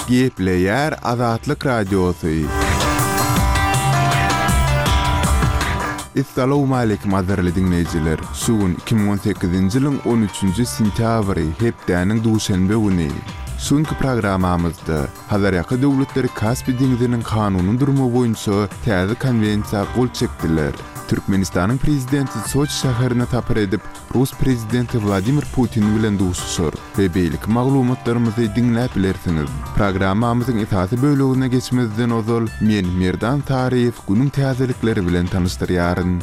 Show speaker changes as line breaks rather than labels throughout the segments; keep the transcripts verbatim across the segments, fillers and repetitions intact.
Gepleyer Azatlyk Radiosu. Assalamu alaykum azarly dinleyijiler. Şugun iki bin on sekizinji ýylyň on üçünji sentýabry hepdäniň duşanbe güni. Şunky programmamyzda Hazarýaky döwletleri Kaspy deňiziniň kanuny durmy boýunça täze konwensiýa gol çekdiler. Türkmenistanyň prezidenti Soç şäherine tapar edip Rus prezidenti Vladimir Putin bilen duşuşar we beýlik maglumatlarymyzy dinläp bilersiňiz. Programmamyzyň esasy bölügine geçmezden ozal men Merdan Taryýew günüň täzelikleri bilen tanışdyrýaryn.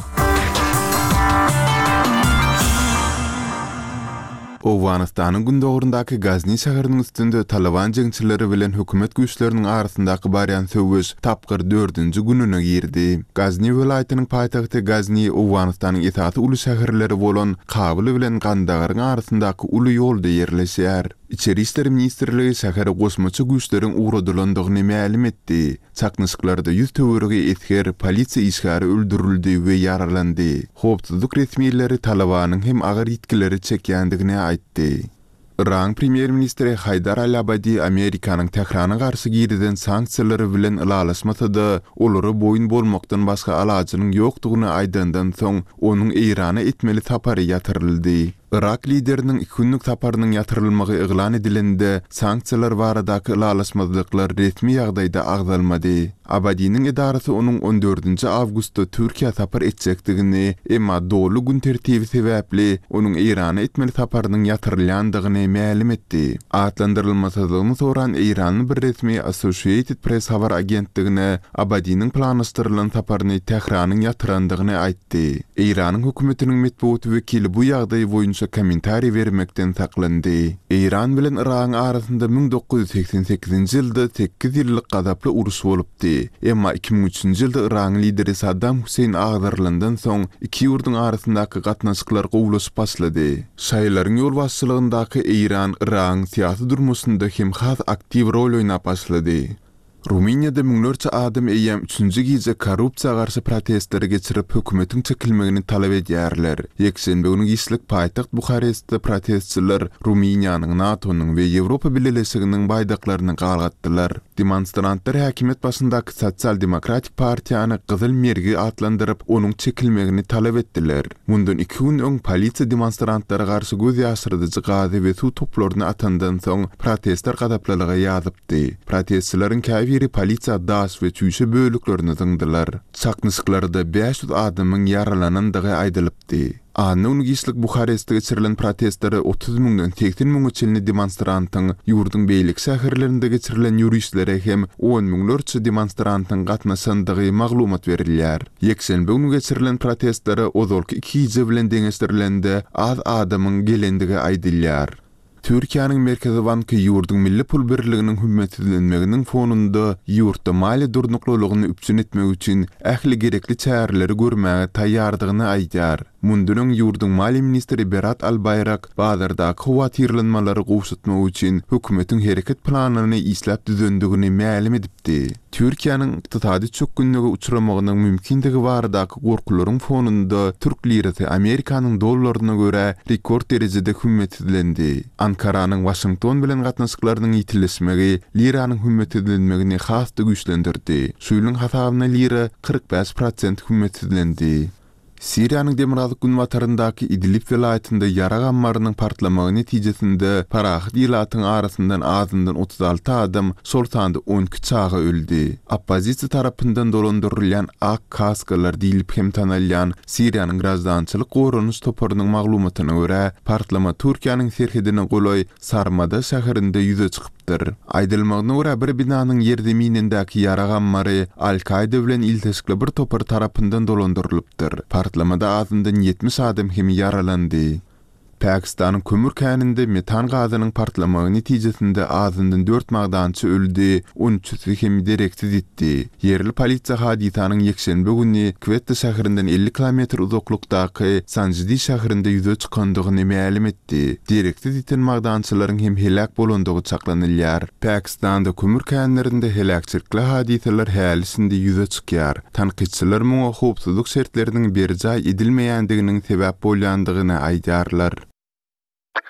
Owganistanyň gündogurundaky Gazni şäheriniň üstünde Taliban jeňçileri bilen hökümet güýçleriniň arasyndaky barýan söwüş tapgyr dördünji gününe girdi. Gazni welaýatynyň paýtagty Gazni Owganistanyň esasy uly şäherleri bolan Kabul bilen Gandagarň arasyndaky uly ýolda ýerleşýär. İçeri işler ministrligi şäheri gosmaçy güýçleriň ugradylandygyny ma'lum etdi. Çaknysyklarda ýüz töweregi etger polisiýa işgary öldürildi we ýaralandy. Howpsuzlyk resmiýetleri Talabanyň hem agyr ýetkileri çekýändigini aýtdy. Iran premier ministri Haydar al-Abadi Amerikanyň Tehrana garşy girdilen sanksiýalary bilen ilalaşmasada olary boýun bolmakdan başga alajynyň ýokdugyny aýdandan soň onuň Irana etmeli tapary ýatyryldy. Irak lideriniň iki günlük taparynyň ýatyrylmagy eglan edilende sanksiýalar baradaky ilalaşmazlyklar resmi ýagdaýda agdalmady. Abadiň edarasy onuň on dördünji awgustda Türkiýe tapar etjekdigini, emma dolu gün tertibi sebäpli onuň Irana etmeli taparynyň ýatyrylýandygyny ma'lum etdi. Atlandyrylmasadygyny soran Iranyň bir resmi Associated Press habar agentligine Abadiň planlaşdyrylan taparyny Tehranyň ýatyrandygyny aýtdy. Iranyň hökümetiniň medeniýet wekili bu ýagdaý boýunça kommentari vermekden saklandy. İran bilen Iran arasynda bin dokuz yüz seksen sekizinji ýylda sekiz ýyllyk gazaply uruş bolupdy. Emma iki bin üçünji ýylda Iran lideri Saddam Hussein agdarlandan soň iki ýurduň arasyndaky gatnaşyklar gowlaşyp başlady. Şaýlaryň ýol başçylygyndaky İran Iran siýasy durmuşynda hem has aktiw rol oýnap başlady. Ruminiýada müňlerçe adam eýem üçünji gije korrupsiýa garşy protestleri geçirip hökümetiň çekilmegini talap edýärler. Ýekşenbe günü ýyşlyk paýtagt Bukarestde protestçiler Ruminiýanyň, NATO'nyň we Ýewropa Birleşiginiň baýdaklaryny galgatdylar. Demonstrantlar häkimet başyndaky Sosial Demokratik Partiýany Gyzyl mergi atlandyryp onuň çekilmegini talap etdiler. Mundan iki gün öň polisiýa demonstrantlara garşy göz ýaşyrdyjy gazy we suw toplaryny atandan soň protestler gadaplalyga ýazypdy. Protestçilerin käbiri polisiýa daş we çüýşe bölüklerini zyňdylar. Çaknysyklarda beş yüz adamyň yaralanandygy aýdylypdy. Anyň ýyşlyk Bukarestde geçirilen protestlere otuz müňden seksen müňe çelni demonstrantyň ýurduň beýlik şäherlerinde geçirilen ýürüýüşlere hem on müňlerçe demonstrantyň gatnaşandygy maglumat berilýär. Ýekşenbe günü geçirilen protestlere ozalky iki ýyzy bilen deňeşdirilende az adamyň gelendigi aýdylýar. Türkiýanyň Merkezi Banky ýurduň milli pul birliginiň hümmetlenmeginiň fonunda ýurtda mali durnuklylygyny üpsün etmek üçin ähli gerekli çäreleri görmäge taýýardygyny aýdýar. Mundunyň ýurduň mali ministri Berat Albayrak bazarda kowatirlanmalary gowşutmak üçin hökümetiň hereket planyny isläp düzendigini ma'lum edipdi. Türkiýanyň ykdysady çökgünlüge uçramagynyň mümkindigi baradaky gorkularyň fonunda Türk lirasy Amerikanyň dollaryna görä rekord derejede hümmetlendi. Ankaranyň Washington bilen gatnaşyklarynyň ýitilismegi liranyň hümmetlenmegini hasty güýçlendirdi. Şuýlyň hasabyna lira kırk beş prosent hümmetlendi. Siriýanyň Demirhazyk günwataryndaky Idlib welaýatynda ýara gammarynyň partlamagy netijesinde parahat ýylatyň arasyndan azyndan otuz alty adam, şol sanda on iki çaga öldi. Oppozisiýa tarapyndan dolandyrylýan ak kaskalar diýilip hem tanalýan Siriýanyň grazdançylyk gorunuş toparynyň maglumatyna görä, partlama Türkiýanyň serhedine goloy Sarmada şäherinde ýüze çykypdyr. Aýdylmagyna görä bir binanyň ýerdeminindäki ýara gammary Al-Kaida bilen ilteşikli bir topar tarapyndan dolandyrylypdyr. Partlamada azyndan yetmiş adam hem yaralandy. Pakistanyň kömür käninde metan gazynyň partlamagy netijesinde azyndan dört magdançy öldü, on üçi hem direksiz etdi. Yerli polisiýa hadisanyň ýekşenbe güni Quetta şäherinden elli kilometr uzaklykdaky Sanjidi şäherinde ýüze çykandygyny ma'lum etdi. Direksiz eten magdançylaryň hem helak bolandygy çaklanylýar. Pakistanda kömür känlerinde helakçylykly hadiseler hälisinde ýüze çykýar. Tanqidçiler muňa howpsuzlyk şertleriniň berjaý edilmeýändiginiň sebäp bolýandygyny aýdýarlar.